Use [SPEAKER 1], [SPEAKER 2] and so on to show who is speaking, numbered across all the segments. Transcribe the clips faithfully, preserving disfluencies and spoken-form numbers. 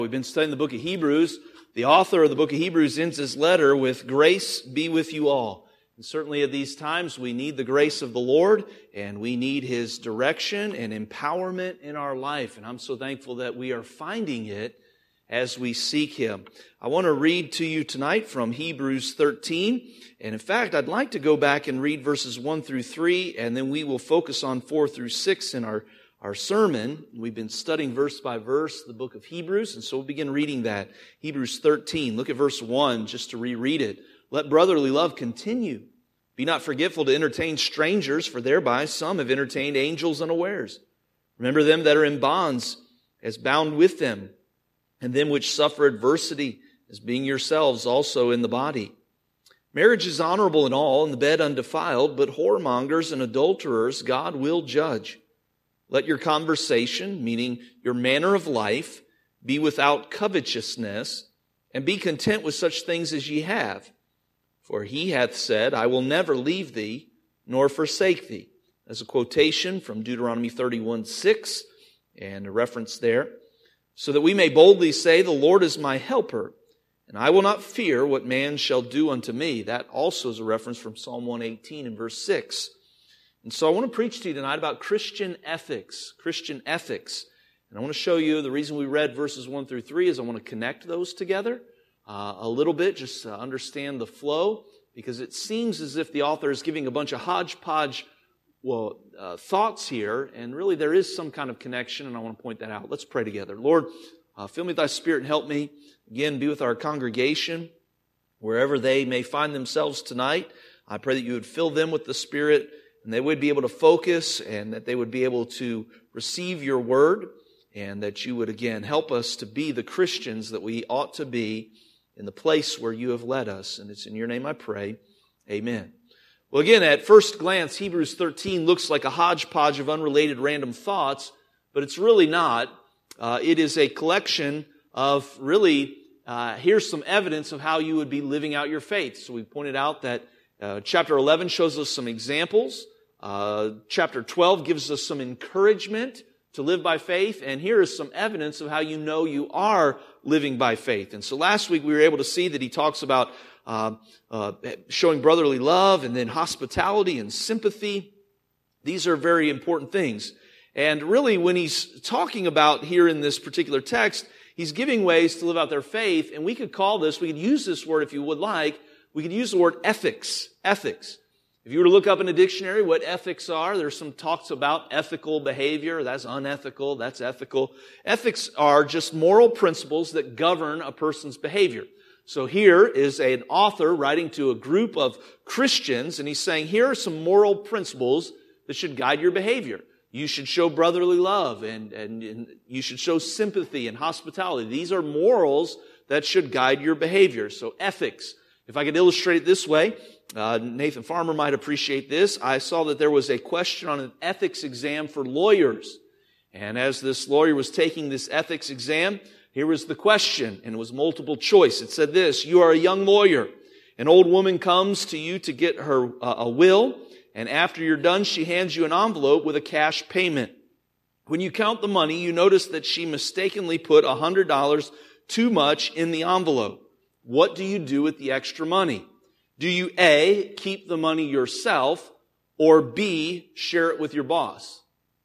[SPEAKER 1] We've been studying the book of Hebrews. The author of the book of Hebrews ends his letter with, "Grace be with you all." And certainly at these times we need the grace of the Lord, and we need His direction and empowerment in our life. And I'm so thankful that we are finding it as we seek Him. I want to read to you tonight from Hebrews thirteen. And in fact, I'd like to go back and read verses one through three, and then we will focus on four through six in our Our sermon. We've been studying verse by verse the book of Hebrews, and so we'll begin reading that. Hebrews thirteen, look at verse one just to reread it. "Let brotherly love continue. Be not forgetful to entertain strangers, for thereby some have entertained angels unawares. Remember them that are in bonds, as bound with them, and them which suffer adversity, as being yourselves also in the body. Marriage is honorable in all, and the bed undefiled, but whoremongers and adulterers God will judge. Let your conversation," meaning your manner of life, "be without covetousness, and be content with such things as ye have. For He hath said, I will never leave thee, nor forsake thee." That's a quotation from Deuteronomy thirty-one six, and a reference there. "So that we may boldly say, the Lord is my helper, and I will not fear what man shall do unto me." That also is a reference from Psalm one eighteen and verse six. And so I want to preach to you tonight about Christian ethics, Christian ethics. And I want to show you the reason we read verses one through three is I want to connect those together uh, a little bit, just to understand the flow, because it seems as if the author is giving a bunch of hodgepodge well, uh, thoughts here, and really there is some kind of connection, and I want to point that out. Let's pray together. Lord, uh, fill me with Thy Spirit and help me. Again, be with our congregation, wherever they may find themselves tonight. I pray that You would fill them with the Spirit, and they would be able to focus, and that they would be able to receive Your word, and that You would again help us to be the Christians that we ought to be in the place where You have led us. And it's in Your name I pray. Amen. Well, again, at first glance, Hebrews thirteen looks like a hodgepodge of unrelated random thoughts, but it's really not. Uh, it is a collection of really, uh, here's some evidence of how you would be living out your faith. So we pointed out that uh, chapter eleven shows us some examples. Uh, chapter twelve gives us some encouragement to live by faith, and here is some evidence of how you know you are living by faith. And so last week we were able to see that he talks about uh, uh, showing brotherly love, and then hospitality and sympathy. These are very important things. And really when he's talking about here in this particular text, he's giving ways to live out their faith, and we could call this, we could use this word if you would like, we could use the word ethics. Ethics. If you were to look up in a dictionary what ethics are, there's some talks about ethical behavior. That's unethical. That's ethical. Ethics are just moral principles that govern a person's behavior. So here is an author writing to a group of Christians, and he's saying, here are some moral principles that should guide your behavior. You should show brotherly love, and, and, and you should show sympathy and hospitality. These are morals that should guide your behavior. So ethics. If I could illustrate it this way, uh, Nathan Farmer might appreciate this. I saw that there was a question on an ethics exam for lawyers. And as this lawyer was taking this ethics exam, here was the question, and it was multiple choice. It said this: you are a young lawyer. An old woman comes to you to get her uh, a will, and after you're done, she hands you an envelope with a cash payment. When you count the money, you notice that she mistakenly put one hundred dollars too much in the envelope. What do you do with the extra money? Do you A, keep the money yourself, or B, share it with your boss?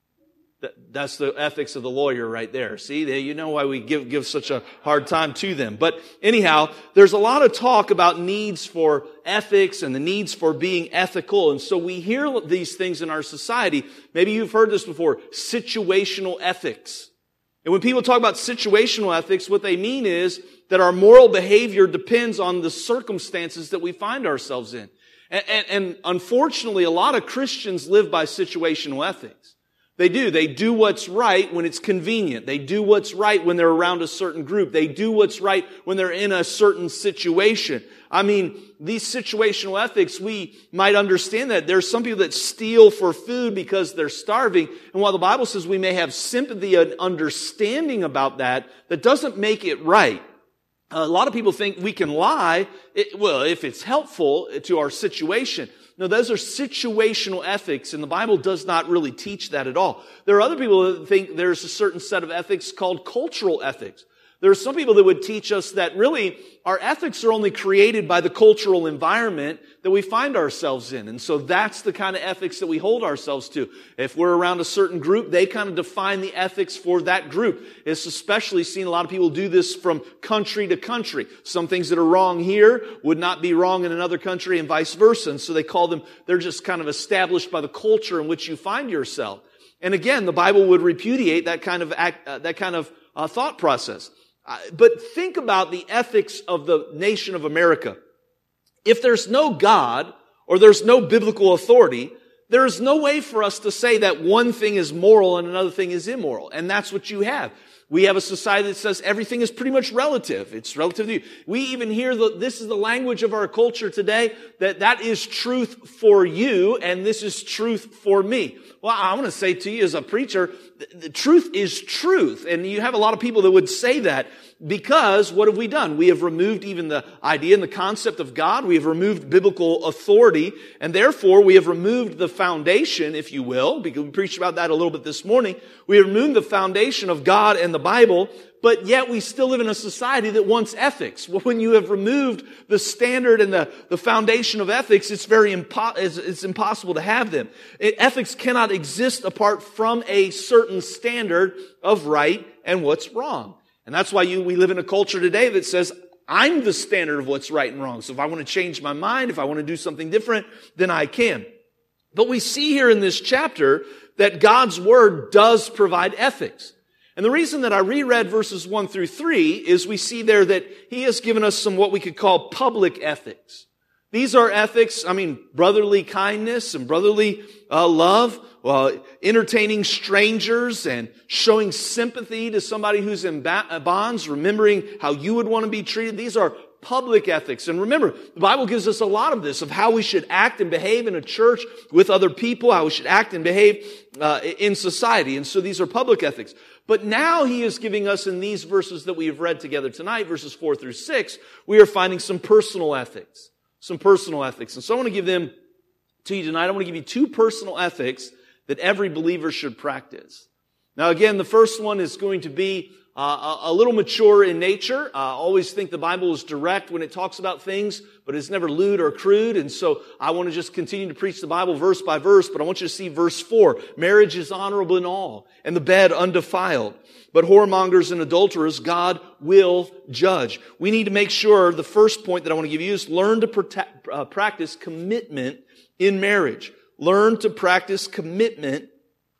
[SPEAKER 1] That's the ethics of the lawyer right there. See, you know why we give, give such a hard time to them. But anyhow, there's a lot of talk about needs for ethics and the needs for being ethical. And so we hear these things in our society. Maybe you've heard this before, situational ethics. And when people talk about situational ethics, what they mean is that our moral behavior depends on the circumstances that we find ourselves in. And, and, and unfortunately, a lot of Christians live by situational ethics. They do. They do what's right when it's convenient. They do what's right when they're around a certain group. They do what's right when they're in a certain situation. I mean, these situational ethics, we might understand that. There's some people that steal for food because they're starving. And while the Bible says we may have sympathy and understanding about that, that doesn't make it right. A lot of people think we can lie, it, well, if it's helpful to our situation. No, those are situational ethics, and the Bible does not really teach that at all. There are other people that think there's a certain set of ethics called cultural ethics. There are some people that would teach us that really our ethics are only created by the cultural environment that we find ourselves in. And so that's the kind of ethics that we hold ourselves to. If we're around a certain group, they kind of define the ethics for that group. It's especially seen a lot of people do this from country to country. Some things that are wrong here would not be wrong in another country and vice versa. And so they call them, they're just kind of established by the culture in which you find yourself. And again, the Bible would repudiate that kind of act, uh, that kind of uh, thought process. Uh, but think about the ethics of the nation of America. If there's no God or there's no biblical authority, there's no way for us to say that one thing is moral and another thing is immoral. And that's what you have. We have a society that says everything is pretty much relative. It's relative to you. We even hear that this is the language of our culture today, that that is truth for you and this is truth for me. Well, I want to say to you as a preacher, the, the truth is truth. And you have a lot of people that would say that because what have we done? We have removed even the idea and the concept of God. We have removed biblical authority. And therefore, we have removed the foundation, if you will, because we preached about that a little bit this morning. We have removed the foundation of God and the Bible, but yet we still live in a society that wants ethics. Well, when you have removed the standard and the, the foundation of ethics, it's very impo- it's, it's impossible to have them. It, ethics cannot exist apart from a certain standard of right and what's wrong. And that's why you, we live in a culture today that says, I'm the standard of what's right and wrong. So if I want to change my mind, if I want to do something different, then I can. But we see here in this chapter that God's Word does provide ethics. And the reason that I reread verses one through three is we see there that He has given us some what we could call public ethics. These are ethics, I mean, brotherly kindness and brotherly uh, love, uh, entertaining strangers and showing sympathy to somebody who's in ba- bonds, remembering how you would want to be treated. These are public ethics. And remember, the Bible gives us a lot of this, of how we should act and behave in a church with other people, how we should act and behave uh, in society. And so these are public ethics. But now He is giving us in these verses that we have read together tonight, verses four through six, we are finding some personal ethics. Some personal ethics. And so I want to give them to you tonight. I want to give you two personal ethics that every believer should practice. Now again, the first one is going to be uh, a little mature in nature. I always think the Bible is direct when it talks about things, but it's never lewd or crude. And so I want to just continue to preach the Bible verse by verse, but I want you to see verse four. Marriage is honorable in all, and the bed undefiled. But whoremongers and adulterers, God will judge. We need to make sure, the first point that I want to give you is learn to protect, uh, practice commitment in marriage. Learn to practice commitment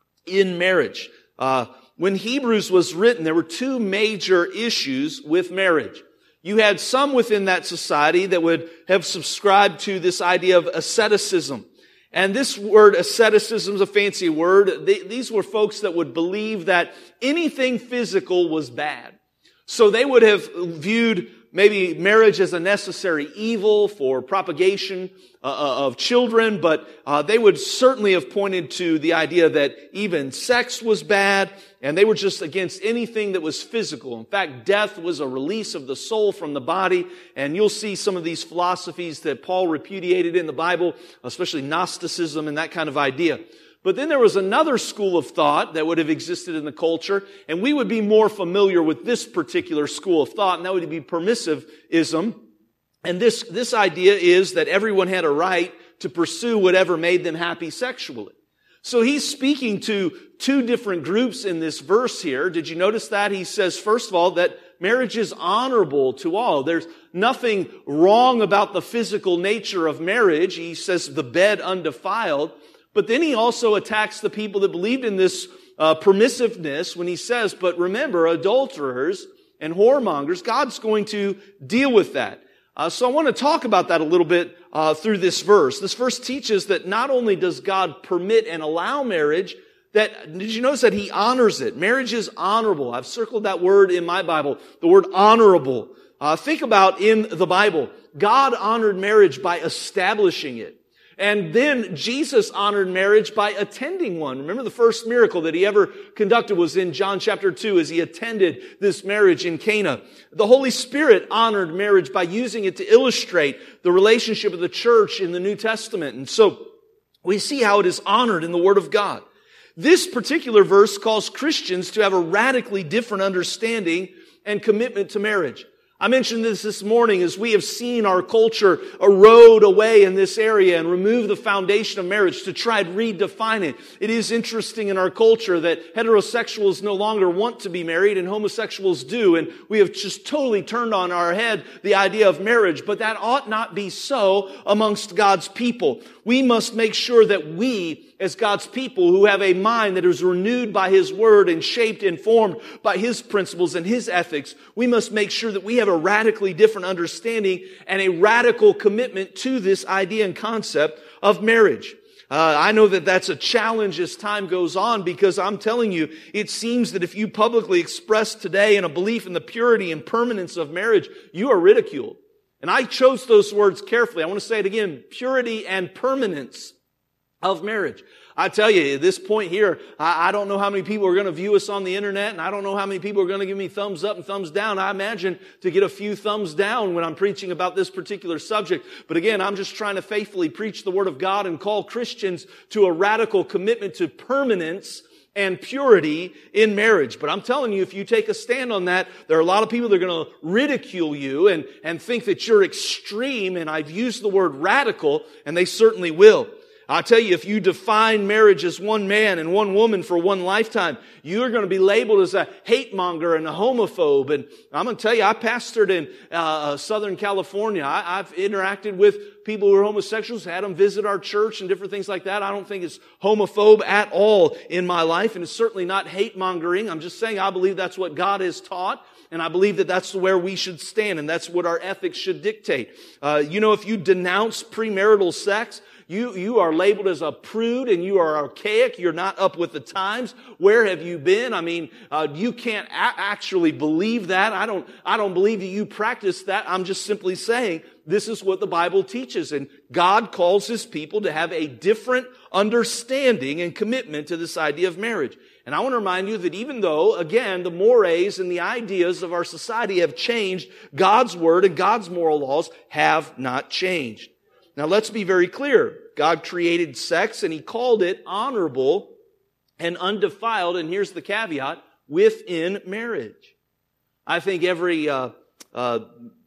[SPEAKER 1] in marriage. Uh, when Hebrews was written, there were two major issues with marriage. You had some within that society that would have subscribed to this idea of asceticism. And this word asceticism is a fancy word. They, these were folks that would believe that anything physical was bad. So they would have viewed maybe marriage as a necessary evil for propagation uh, of children, but uh, they would certainly have pointed to the idea that even sex was bad, and they were just against anything that was physical. In fact, death was a release of the soul from the body, and you'll see some of these philosophies that Paul repudiated in the Bible, especially Gnosticism and that kind of idea. But then there was another school of thought that would have existed in the culture, and we would be more familiar with this particular school of thought, and that would be permissivism. And this, this idea is that everyone had a right to pursue whatever made them happy sexually. So he's speaking to two different groups in this verse here. Did you notice that? He says, first of all, that marriage is honorable to all. There's nothing wrong about the physical nature of marriage. He says the bed undefiled. But then he also attacks the people that believed in this uh, permissiveness when he says, but remember, adulterers and whoremongers, God's going to deal with that. Uh, so I want to talk about that a little bit uh, through this verse. This verse teaches that not only does God permit and allow marriage, that, did you notice that He honors it? Marriage is honorable. I've circled that word in my Bible, the word honorable. Uh, think about in the Bible, God honored marriage by establishing it. And then Jesus honored marriage by attending one. Remember the first miracle that He ever conducted was in John chapter two as He attended this marriage in Cana. The Holy Spirit honored marriage by using it to illustrate the relationship of the church in the New Testament. And so we see how it is honored in the Word of God. This particular verse calls Christians to have a radically different understanding and commitment to marriage. I mentioned this this morning as we have seen our culture erode away in this area and remove the foundation of marriage to try to redefine it. It is interesting in our culture that heterosexuals no longer want to be married and homosexuals do, and we have just totally turned on our head the idea of marriage, but that ought not be so amongst God's people. We must make sure that we, as God's people who have a mind that is renewed by His Word and shaped and formed by His principles and His ethics, we must make sure that we have a radically different understanding and a radical commitment to this idea and concept of marriage. Uh, I know that that's a challenge as time goes on, because I'm telling you, it seems that if you publicly express today in a belief in the purity and permanence of marriage, you are ridiculed. And I chose those words carefully. I want to say it again, purity and permanence of marriage. I tell you, at this point here, I, I don't know how many people are going to view us on the internet, and I don't know how many people are going to give me thumbs up and thumbs down. I imagine to get a few thumbs down when I'm preaching about this particular subject. But again, I'm just trying to faithfully preach the Word of God and call Christians to a radical commitment to permanence and purity in marriage. But I'm telling you, if you take a stand on that, there are a lot of people that are going to ridicule you and, and think that you're extreme, and I've used the word radical, and they certainly will. I'll tell you, if you define marriage as one man and one woman for one lifetime, you're going to be labeled as a hate monger and a homophobe. And I'm going to tell you, I pastored in uh, Southern California. I, I've interacted with people who are homosexuals, had them visit our church and different things like that. I don't think it's homophobe at all in my life, and it's certainly not hate mongering. I'm just saying I believe that's what God has taught. And I believe that that's where we should stand, and that's what our ethics should dictate. Uh, you know, if you denounce premarital sex, You, you are labeled as a prude, and you are archaic. You're not up with the times. Where have you been? I mean, uh, you can't a- actually believe that. I don't, I don't believe that you practice that. I'm just simply saying this is what the Bible teaches. And God calls His people to have a different understanding and commitment to this idea of marriage. And I want to remind you that even though, again, the mores and the ideas of our society have changed, God's Word and God's moral laws have not changed. Now, let's be very clear. God created sex, and He called it honorable and undefiled, and here's the caveat, within marriage. I think every, uh, uh,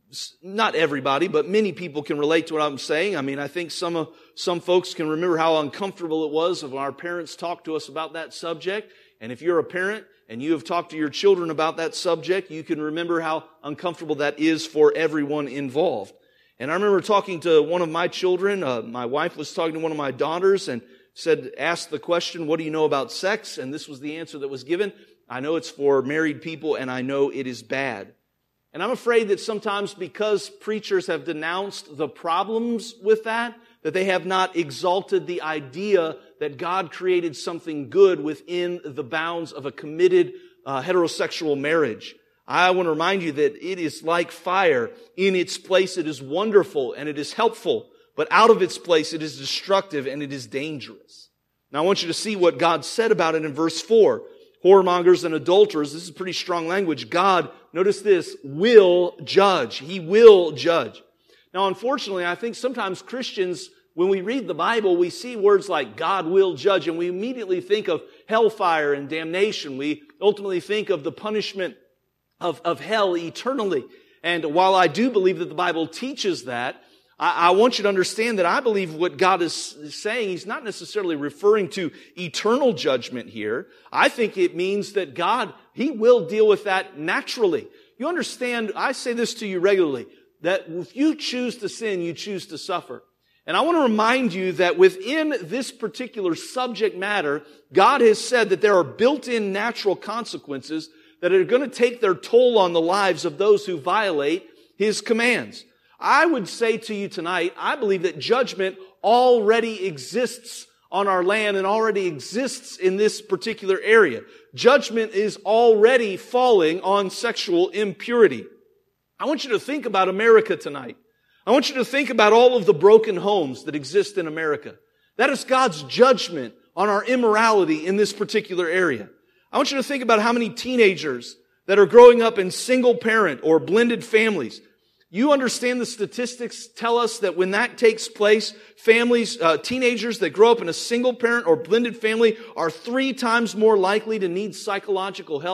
[SPEAKER 1] not everybody, but many people can relate to what I'm saying. I mean, I think some of, some folks can remember how uncomfortable it was when our parents talked to us about that subject. And if you're a parent and you have talked to your children about that subject, you can remember how uncomfortable that is for everyone involved. And I remember talking to one of my children. Uh, my wife was talking to one of my daughters and said, asked the question, what do you know about sex? And this was the answer that was given. I know it's for married people, and I know it is bad. And I'm afraid that sometimes because preachers have denounced the problems with that, that they have not exalted the idea that God created something good within the bounds of a committed uh, heterosexual marriage. I want to remind you that it is like fire. In its place, it is wonderful and it is helpful. But out of its place, it is destructive and it is dangerous. Now, I want you to see what God said about it in verse four. Whoremongers and adulterers, this is pretty strong language. God, notice this, will judge. He will judge. Now, unfortunately, I think sometimes Christians, when we read the Bible, we see words like God will judge, and we immediately think of hellfire and damnation. We ultimately think of the punishment Of, of hell eternally. And while I do believe that the Bible teaches that, I, I want you to understand that I believe what God is saying, He's not necessarily referring to eternal judgment here. I think it means that God, He will deal with that naturally. You understand, I say this to you regularly, that if you choose to sin, you choose to suffer. And I want to remind you that within this particular subject matter, God has said that there are built-in natural consequences that are going to take their toll on the lives of those who violate His commands. I would say to you tonight, I believe that judgment already exists on our land and already exists in this particular area. Judgment is already falling on sexual impurity. I want you to think about America tonight. I want you to think about all of the broken homes that exist in America. That is God's judgment on our immorality in this particular area. I want you to think about how many teenagers that are growing up in single parent or blended families. You understand the statistics tell us that when that takes place, families, uh, teenagers that grow up in a single parent or blended family are three times more likely to need psychological help.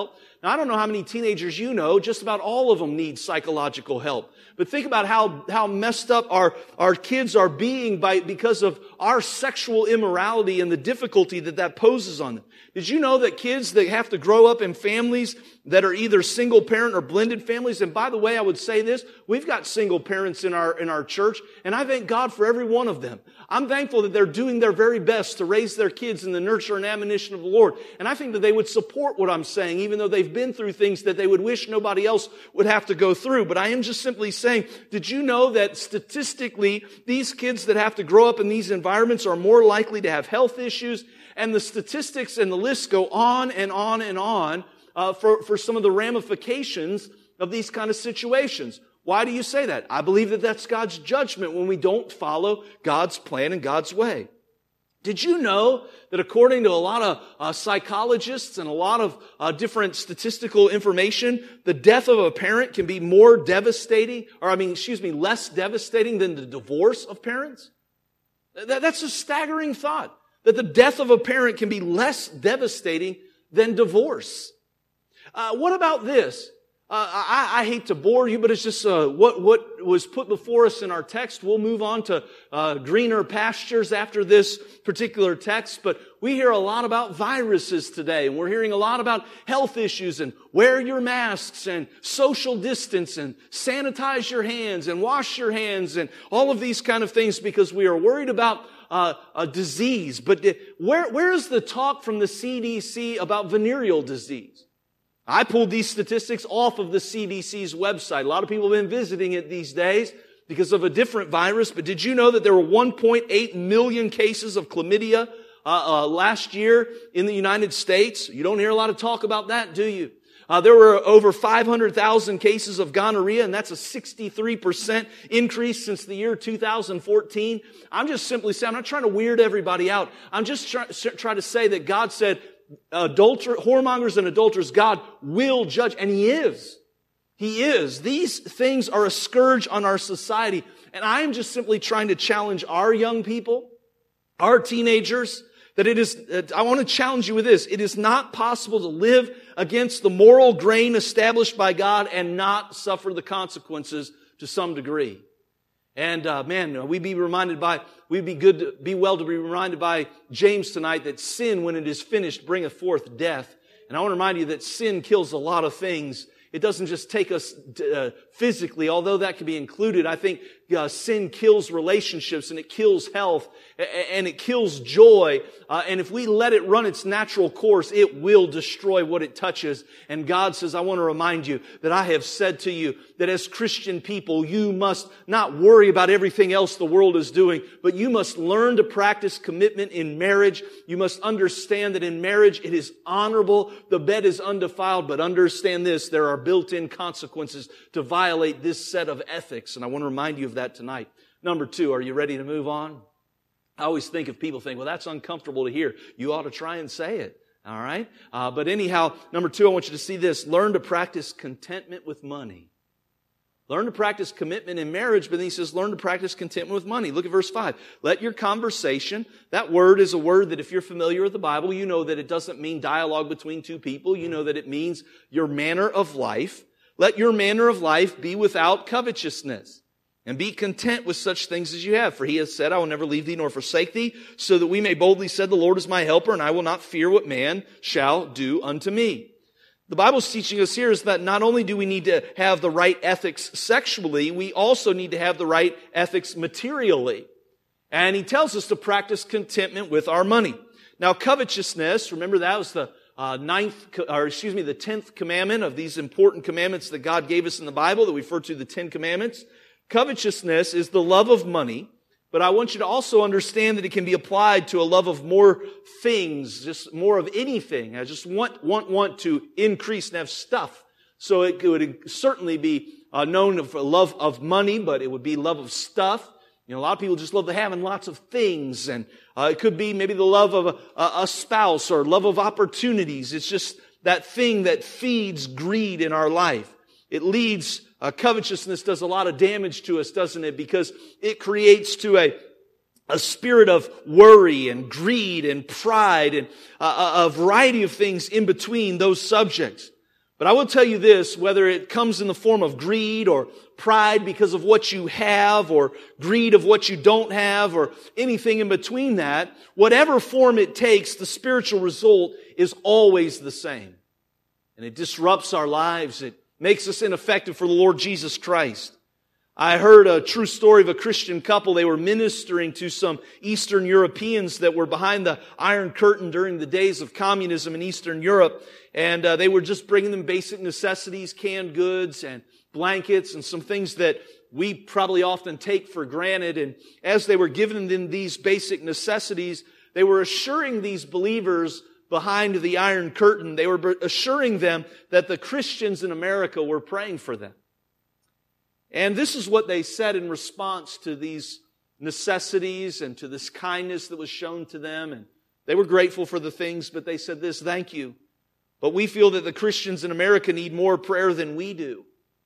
[SPEAKER 1] Now, I don't know how many teenagers you know, just about all of them need psychological help. But think about how, how messed up our, our kids are being by, because of our sexual immorality and the difficulty that that poses on them. Did you know that kids that have to grow up in families that are either single parent or blended families? And by the way, I would say this, we've got single parents in our, in our church, and I thank God for every one of them. I'm thankful that they're doing their very best to raise their kids in the nurture and admonition of the Lord. And I think that they would support what I'm saying, even though they've been through things that they would wish nobody else would have to go through. But I am just simply saying, did you know that statistically, these kids that have to grow up in these environments are more likely to have health issues? And the statistics and the lists go on and on and on uh, for, for some of the ramifications of these kind of situations. Why do you say that? I believe that that's God's judgment when we don't follow God's plan and God's way. Did you know that according to a lot of uh, psychologists and a lot of uh, different statistical information, the death of a parent can be more devastating, or I mean, excuse me, less devastating than the divorce of parents? That, that's a staggering thought, that the death of a parent can be less devastating than divorce. Uh, what about this? Uh, I, I hate to bore you, but it's just uh, what, what was put before us in our text. We'll move on to uh, greener pastures after this particular text, but we hear a lot about viruses today, and we're hearing a lot about health issues and wear your masks and social distance and sanitize your hands and wash your hands and all of these kind of things because we are worried about uh, a disease. But where, where is the talk from the C D C about venereal disease? I pulled these statistics off of the C D C's website. A lot of people have been visiting it these days because of a different virus. But did you know that there were one point eight million cases of chlamydia uh, uh, last year in the United States? You don't hear a lot of talk about that, do you? Uh, there were over five hundred thousand cases of gonorrhea, and that's a sixty-three percent increase since the year two thousand fourteen. I'm just simply saying, I'm not trying to weird everybody out. I'm just try, trying to say that God said, Adulter, whoremongers and adulterers, God will judge, and He is. He is. These things are a scourge on our society, and I am just simply trying to challenge our young people, our teenagers, that it is, I want to challenge you with this. It is not possible to live against the moral grain established by God and not suffer the consequences to some degree. And uh, man, we'd be reminded by, we'd be good, to, be well to be reminded by James tonight that sin, when it is finished, bringeth forth death. And I want to remind you that sin kills a lot of things. It doesn't just take us uh, physically, although that can be included. I think uh, sin kills relationships, and it kills health, and it kills joy. Uh, and if we let it run its natural course, it will destroy what it touches. And God says, I want to remind you that I have said to you that as Christian people, you must not worry about everything else the world is doing, but you must learn to practice commitment in marriage. You must understand that in marriage it is honorable, the bed is undefiled, but understand this, there are built-in consequences to violate this set of ethics. And I want to remind you of that tonight. Number two, are you ready to move on? I always think if people think, well, that's uncomfortable to hear, you ought to try and say it. All right? Uh, but anyhow, number two, I want you to see this. Learn to practice contentment with money. Learn to practice commitment in marriage, but then he says, learn to practice contentment with money. Look at verse five. Let your conversation, that word is a word that if you're familiar with the Bible, you know that it doesn't mean dialogue between two people. You know that it means your manner of life. Let your manner of life be without covetousness. And be content with such things as you have. For He has said, I will never leave thee nor forsake thee, so that we may boldly say, the Lord is my helper, and I will not fear what man shall do unto me. The Bible's teaching us here is that not only do we need to have the right ethics sexually, we also need to have the right ethics materially. And He tells us to practice contentment with our money. Now, covetousness, remember that was the uh, ninth, or excuse me, the tenth commandment of these important commandments that God gave us in the Bible that we refer to the Ten Commandments. Covetousness is the love of money, but I want you to also understand that it can be applied to a love of more things, just more of anything. I just want, want, want to increase and have stuff. So it would certainly be uh, known for love of money, but it would be love of stuff. You know, a lot of people just love having lots of things, and uh, it could be maybe the love of a, a spouse or love of opportunities. It's just that thing that feeds greed in our life. It leads Uh, covetousness does a lot of damage to us, doesn't it? Because it creates to a, a spirit of worry and greed and pride and uh, a variety of things in between those subjects. But I will tell you this, whether it comes in the form of greed or pride because of what you have, or greed of what you don't have, or anything in between that, whatever form it takes, the spiritual result is always the same. And it disrupts our lives. It makes us ineffective for the Lord Jesus Christ. I heard a true story of a Christian couple. They were ministering to some Eastern Europeans that were behind the Iron Curtain during the days of communism in Eastern Europe. And uh, they were just bringing them basic necessities, canned goods and blankets and some things that we probably often take for granted. And as they were giving them these basic necessities, they were assuring these believers behind the Iron Curtain, they were assuring them that the Christians in America were praying for them. And this is what they said in response to these necessities and to this kindness that was shown to them. And they were grateful for the things, but they said this: thank you, but we feel that the Christians in America need more prayer than we do.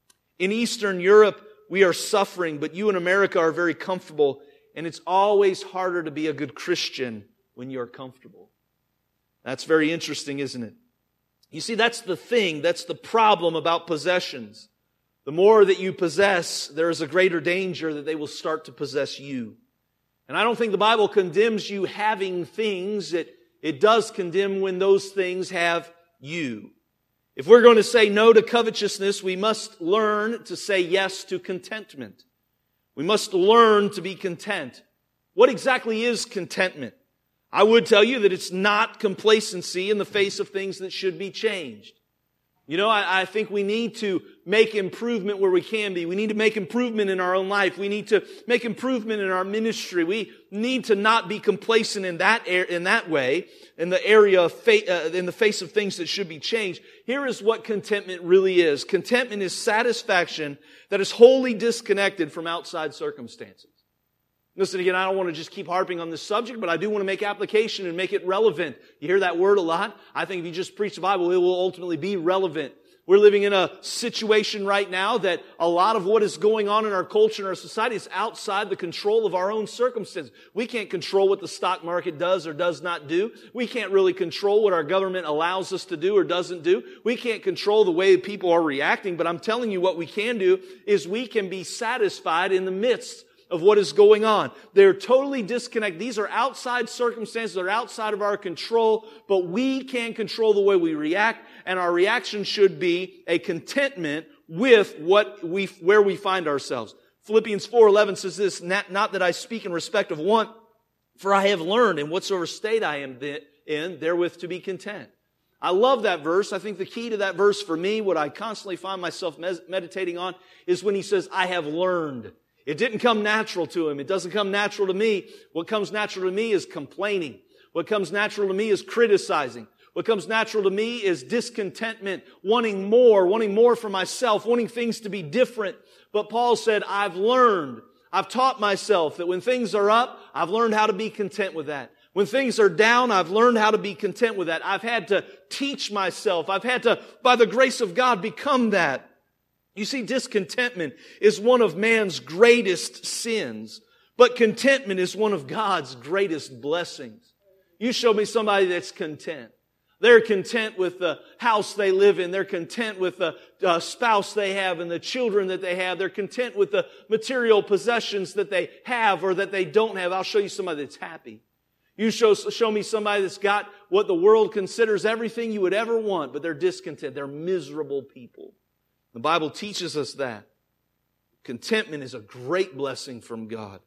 [SPEAKER 1] In Eastern Europe, we are suffering, but you in America are very comfortable, and it's always harder to be a good Christian when you're comfortable. That's very interesting, isn't it? You see, that's the thing, that's the problem about possessions. The more that you possess, there is a greater danger that they will start to possess you. And I don't think the Bible condemns you having things. It, it does condemn when those things have you. If we're going to say no to covetousness, we must learn to say yes to contentment. We must learn to be content. What exactly is contentment? I would tell you that it's not complacency in the face of things that should be changed. You know, I, I think we need to make improvement where we can be. We need to make improvement in our own life. We need to make improvement in our ministry. We need to not be complacent in that in that way, in the area of fa- uh, in the face of things that should be changed. Here is what contentment really is. Contentment is satisfaction that is wholly disconnected from outside circumstances. Listen, again, I don't want to just keep harping on this subject, but I do want to make application and make it relevant. You hear that word a lot. I think if you just preach the Bible, it will ultimately be relevant. We're living in a situation right now that a lot of what is going on in our culture and our society is outside the control of our own circumstances. We can't control what the stock market does or does not do. We can't really control what our government allows us to do or doesn't do. We can't control the way people are reacting, but I'm telling you what we can do is we can be satisfied in the midst of what is going on. They're totally disconnected. These are outside circumstances. They're outside of our control, but we can control the way we react, and our reaction should be a contentment with what we, where we find ourselves. Philippians four eleven says this: not, not that I speak in respect of want, for I have learned in whatsoever state I am in, therewith to be content. I love that verse. I think the key to that verse for me, what I constantly find myself meditating on, is when he says, I have learned. It didn't come natural to him. It doesn't come natural to me. What comes natural to me is complaining. What comes natural to me is criticizing. What comes natural to me is discontentment, wanting more, wanting more for myself, wanting things to be different. But Paul said, I've learned, I've taught myself that when things are up, I've learned how to be content with that. When things are down, I've learned how to be content with that. I've had to teach myself. I've had to, by the grace of God, become that. You see, discontentment is one of man's greatest sins, but contentment is one of God's greatest blessings. You show me somebody that's content. They're content with the house they live in. They're content with the uh, spouse they have and the children that they have. They're content with the material possessions that they have or that they don't have. I'll show you somebody that's happy. You show, show me somebody that's got what the world considers everything you would ever want, but they're discontent. They're miserable people. The Bible teaches us that. Contentment is a great blessing from God.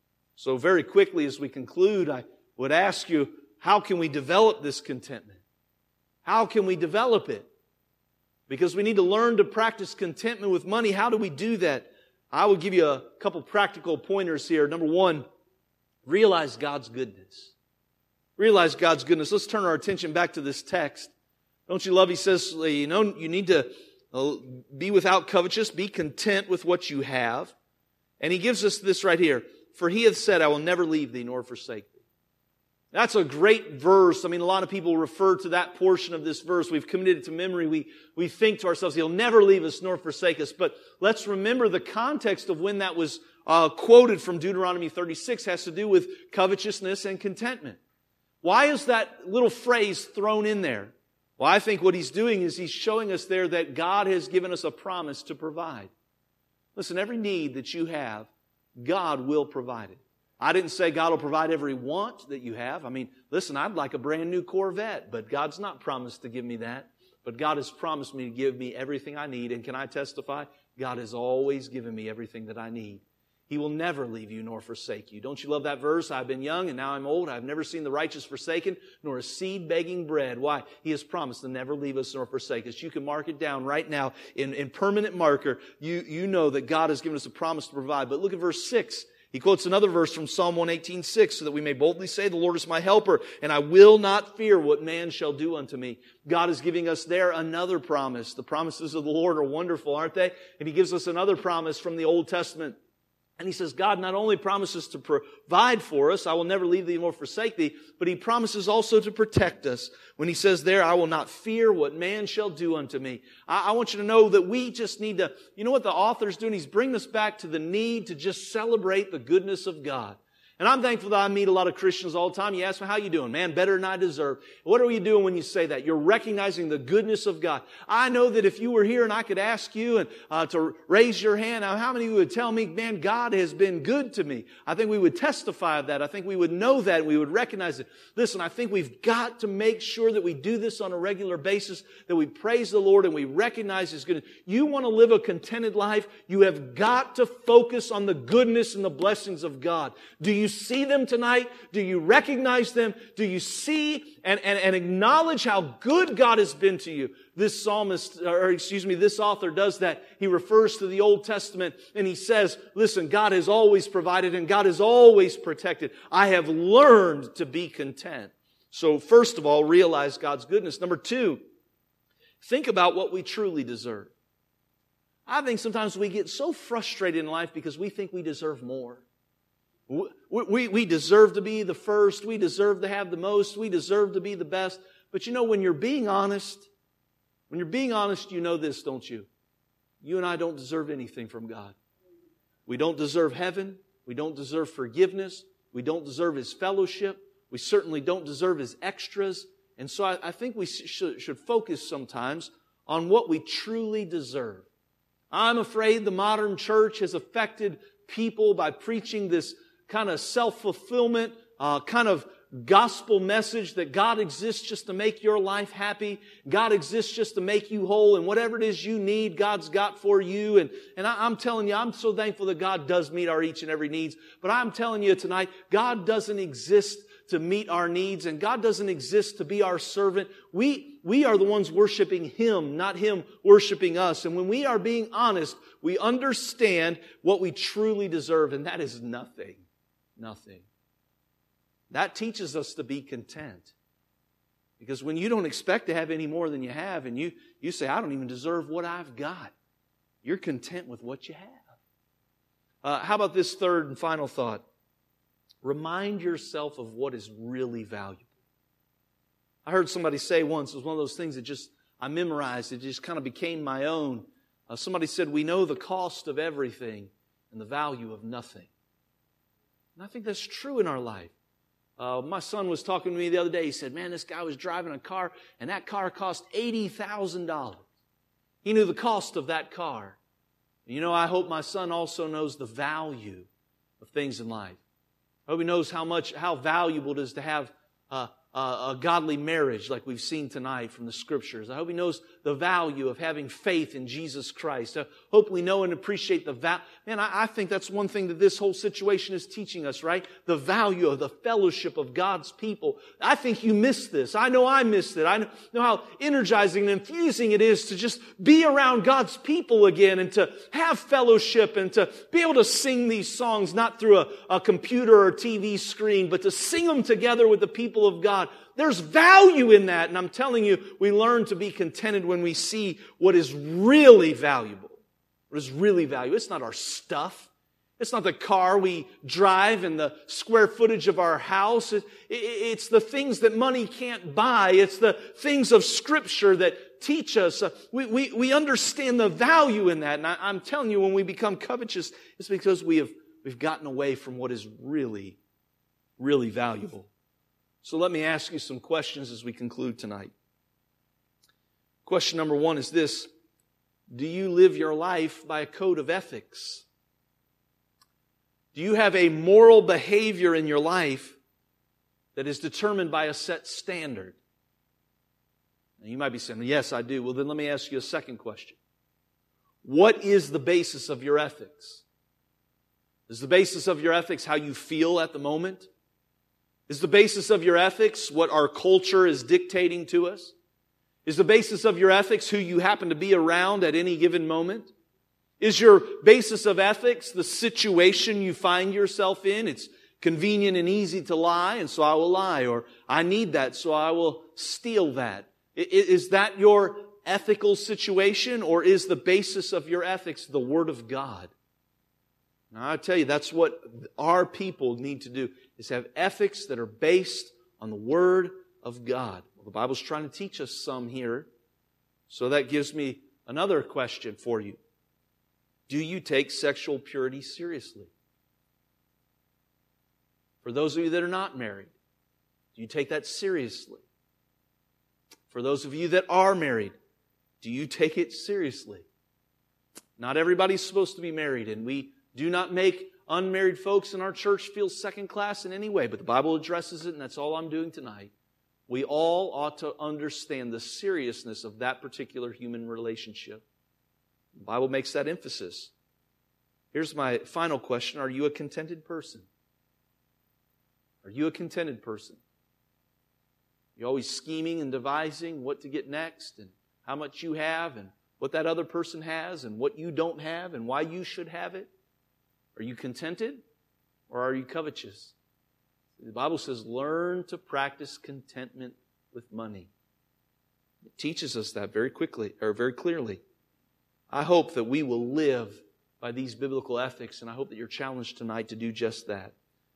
[SPEAKER 1] So very quickly as we conclude, I would ask you, how can we develop this contentment? How can we develop it? Because we need to learn to practice contentment with money. How do we do that? I will give you a couple practical pointers here. Number one, realize God's goodness. Realize God's goodness. Let's turn our attention back to this text. Don't you love, he says, you know, you need to be without covetousness, be content with what you have. And he gives us this right here. For he hath said, I will never leave thee nor forsake thee. That's a great verse. I mean, a lot of people refer to that portion of this verse. We've committed it to memory. We, we think to ourselves, he'll never leave us nor forsake us. But let's remember the context of when that was uh, quoted from Deuteronomy thirty-six has to do with covetousness and contentment. Why is that little phrase thrown in there? Well, I think what he's doing is he's showing us there that God has given us a promise to provide. Listen, every need that you have, God will provide it. I didn't say God will provide every want that you have. I mean, listen, I'd like a brand new Corvette, but God's not promised to give me that. But God has promised me to give me everything I need. And can I testify? God has always given me everything that I need. He will never leave you nor forsake you. Don't you love that verse? I've been young and now I'm old. I've never seen the righteous forsaken, nor a seed begging bread. Why? He has promised to never leave us nor forsake us. You can mark it down right now in, in permanent marker. You, you know that God has given us a promise to provide. But look at verse six. He quotes another verse from Psalm one eighteen six, so that we may boldly say, the Lord is my helper, and I will not fear what man shall do unto me. God is giving us there another promise. The promises of the Lord are wonderful, aren't they? And He gives us another promise from the Old Testament. And He says, God not only promises to provide for us, I will never leave thee nor forsake thee, but He promises also to protect us. When He says there, I will not fear what man shall do unto me. I, I want you to know that we just need to, you know what the author's doing? He's bringing us back to the need to just celebrate the goodness of God. And I'm thankful that I meet a lot of Christians all the time. You ask me, how you doing? Man, better than I deserve. What are you doing when you say that? You're recognizing the goodness of God. I know that if you were here and I could ask you and uh, to raise your hand, now how many of you would tell me, man, God has been good to me? I think we would testify of that. I think we would know that. We would recognize it. Listen, I think we've got to make sure that we do this on a regular basis, that we praise the Lord and we recognize His goodness. You want to live a contented life? You have got to focus on the goodness and the blessings of God. Do you see them tonight? Do you recognize them? Do you see and, and, and acknowledge how good God has been to you? This psalmist, or excuse me, this author does that. He refers to the Old Testament and he says, listen, God has always provided and God has always protected. I have learned to be content. So first of all, realize God's goodness. Number two, think about what we truly deserve. I think sometimes we get so frustrated in life because we think we deserve more. We, we, we deserve to be the first. We deserve to have the most. We deserve to be the best. But you know, when you're being honest, when you're being honest, you know this, don't you? You and I don't deserve anything from God. We don't deserve heaven. We don't deserve forgiveness. We don't deserve His fellowship. We certainly don't deserve His extras. And so I, I think we should, should focus sometimes on what we truly deserve. I'm afraid the modern church has affected people by preaching this kind of self-fulfillment, uh, kind of gospel message that God exists just to make your life happy. God exists just to make you whole. And whatever it is you need, God's got for you. And, and I, I'm telling you, I'm so thankful that God does meet our each and every needs. But I'm telling you tonight, God doesn't exist to meet our needs. And God doesn't exist to be our servant. We, we are the ones worshiping Him, not Him worshiping us. And when we are being honest, we understand what we truly deserve. And that is nothing. Nothing. That teaches us to be content. Because when you don't expect to have any more than you have, and you, you say, I don't even deserve what I've got, you're content with what you have. Uh, how about this third and final thought? Remind yourself of what is really valuable. I heard somebody say once, it was one of those things that just, I memorized, it just kind of became my own. Uh, somebody said, we know the cost of everything and the value of nothing. And I think that's true in our life. Uh, my son was talking to me the other day. He said, man, this guy was driving a car, and that car cost eighty thousand dollars. He knew the cost of that car. And you know, I hope my son also knows the value of things in life. I hope he knows how much, how valuable it is to have uh, uh, a godly marriage like we've seen tonight from the Scriptures. I hope he knows the value of having faith in Jesus Christ. I hope we know and appreciate the value. Man, I, I think that's one thing that this whole situation is teaching us, right? The value of the fellowship of God's people. I think you missed this. I know I missed it. I know how energizing and infusing it is to just be around God's people again and to have fellowship and to be able to sing these songs not through a, a computer or T V screen, but to sing them together with the people of God. There's value in that. And I'm telling you, we learn to be contented when we see what is really valuable. What is really valuable. It's not our stuff. It's not the car we drive and the square footage of our house. It, it, it's the things that money can't buy. It's the things of Scripture that teach us. Uh, we, we, we understand the value in that. And I, I'm telling you, when we become covetous, it's because we have, we've gotten away from what is really, really valuable. So let me ask you some questions as we conclude tonight. Question number one is this: do you live your life by a code of ethics? Do you have a moral behavior in your life that is determined by a set standard? Now you might be saying, yes, I do. Well, then let me ask you a second question. What is the basis of your ethics? Is the basis of your ethics how you feel at the moment? Is the basis of your ethics what our culture is dictating to us? Is the basis of your ethics who you happen to be around at any given moment? Is your basis of ethics the situation you find yourself in? It's convenient and easy to lie, and so I will lie. Or I need that, so I will steal that. Is that your ethical situation, or is the basis of your ethics the Word of God? Now, I tell you, that's what our people need to do, is have ethics that are based on the Word of God. Well, the Bible's trying to teach us some here. So that gives me another question for you. Do you take sexual purity seriously? For those of you that are not married, do you take that seriously? For those of you that are married, do you take it seriously? Not everybody's supposed to be married, and we do not make unmarried folks in our church feel second class in any way, but the Bible addresses it, and that's all I'm doing tonight. We all ought to understand the seriousness of that particular human relationship. The Bible makes that emphasis. Here's my final question. Are you a contented person? Are you a contented person? You're always scheming and devising what to get next, and how much you have, and what that other person has, and what you don't have, and why you should have it. Are you contented, or are you covetous? The Bible says, learn to practice contentment with money. It teaches us that very quickly, or very clearly. I hope that we will live by these biblical ethics, and I hope that you're challenged tonight to do just that.